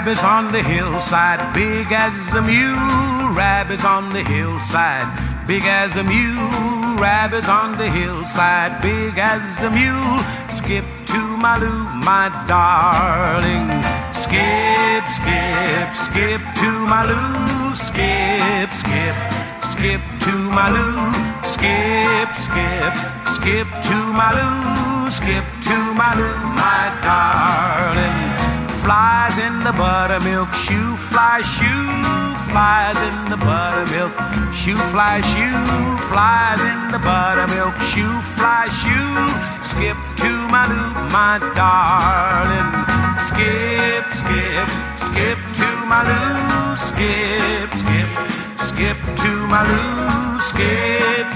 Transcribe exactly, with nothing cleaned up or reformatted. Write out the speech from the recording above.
Rabbits on the hillside, big as a mule. Rabbits on the hillside, big as a mule. Rabbits on the hillside, big as a mule. Skip to my loo, my darling. Skip, skip, skip to my loo. Skip, skip, skip to my loo. Skip, skip, skip to my loo. Skip to my loo, my darling. Flies in the buttermilk, shoe fly, shoe flies in the buttermilk, shoe fly, shoe flies in the buttermilk, shoe fly, shoe. Skip to my loo, my darling. Skip, skip, skip to my loo. Skip, skip, skip to my loo. Skip.